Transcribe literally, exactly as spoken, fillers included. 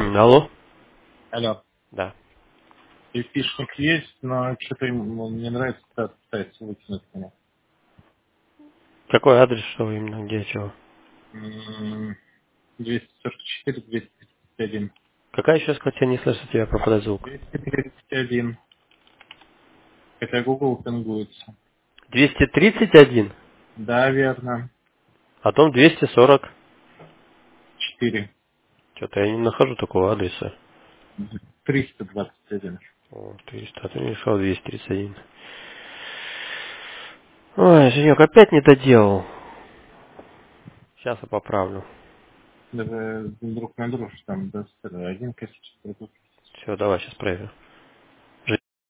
Алло? Алло. Да. Эпишник есть, но что-то ему не нравится, как пытается выкинуть меня. Какой адрес, что именно, где, чего? М, двести сорок четыре, двести тридцать один. Какая еще скотина, не слышу тебя, пропадает звук. двести тридцать один. Хотя Google пингуется. двести тридцать один, Да, верно. а потом двести сорок. четыре. Что-то я не нахожу такого адреса. триста двадцать один. О, триста, а ты мне сказал двести тридцать один. Ой, Женек, опять не доделал. Сейчас я поправлю. Даже друг на дружку там, да, один косячек. Все, давай, сейчас проверю.